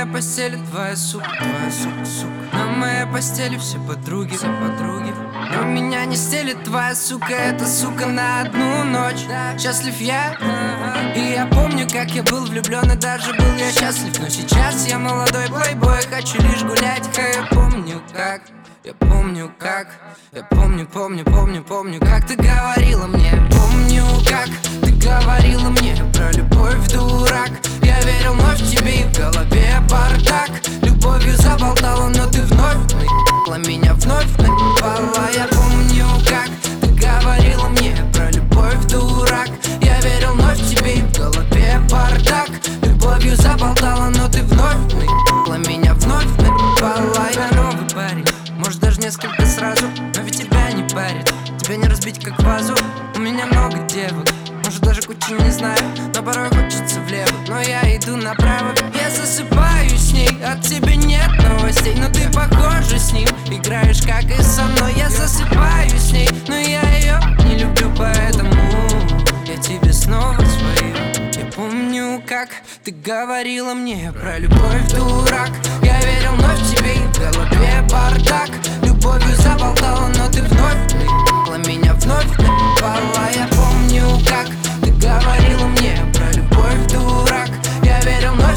постели твоя сука, сука. На моей постели все подруги. Но меня не стелит твоя сука, это сука на одну ночь. Счастлив я, и я помню, как я был влюблен, и даже был я счастлив. Но сейчас я молодой плейбой, хочу лишь гулять. Я помню как, я помню как, я помню, как ты говорила мне. Помню, как ты говорила мне про любовь, дурак. Я верил вновь тебе, и в голове бардак. Любовью заболтала, но ты вновь наебала меня, вновь наебала. Я помню, как ты говорила мне про любовь, дурак. Я верил вновь тебе, и в голове бардак. Любовью заболтала, но ты вновь наебала меня, вновь наебала. Я новый парень, может даже несколько сразу, но ведь тебя не парит, тебя не разбить как вазу. У меня много девок, может даже кучу не знаю, но порой хочется влево, но я иду направо. Я засыпаю с ней, от тебя нет новостей, но ты похожа с ним, играешь как и со мной. Я засыпаю с ней, но я ее не люблю, поэтому я тебе снова свою. Я помню, как ты говорила мне про любовь, дурак. Я верил вновь тебе, и в голове бардак. Любовью заболтала, но ты вновь наебала меня, вновь наебала. Я помню, как ты говорила мне про любовь, дурак. Я верил вновь